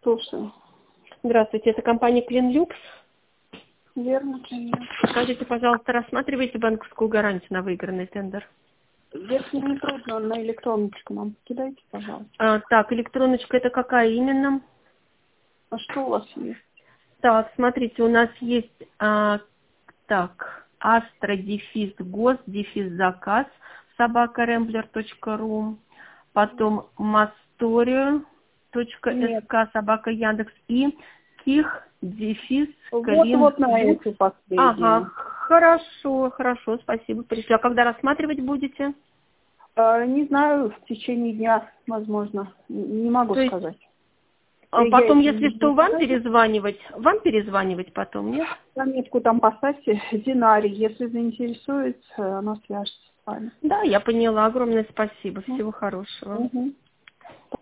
Слушаю. Здравствуйте, это компания Клинлюкс. Верно, конечно. Скажите, пожалуйста, рассматриваете банковскую гарантию на выигранный тендер? Если не трудно, на электроночку нам кидайте, пожалуйста. Так, электроночка это какая именно? А что у вас есть? Так, смотрите, у нас есть astro-гос-заказ @rambler.ru, потом mastorio.sk Нет. @Яндекс и Вот на эти последние. Ага, хорошо, спасибо. Пришли. А когда рассматривать будете? Не знаю, в течение дня, возможно. Не могу То есть, сказать. потом, если что, вам перезванивать потом, нет? Заметку там поставьте, Динарий. Если заинтересует, она свяжется с вами. Да, я поняла. Огромное спасибо. Всего хорошего. Угу.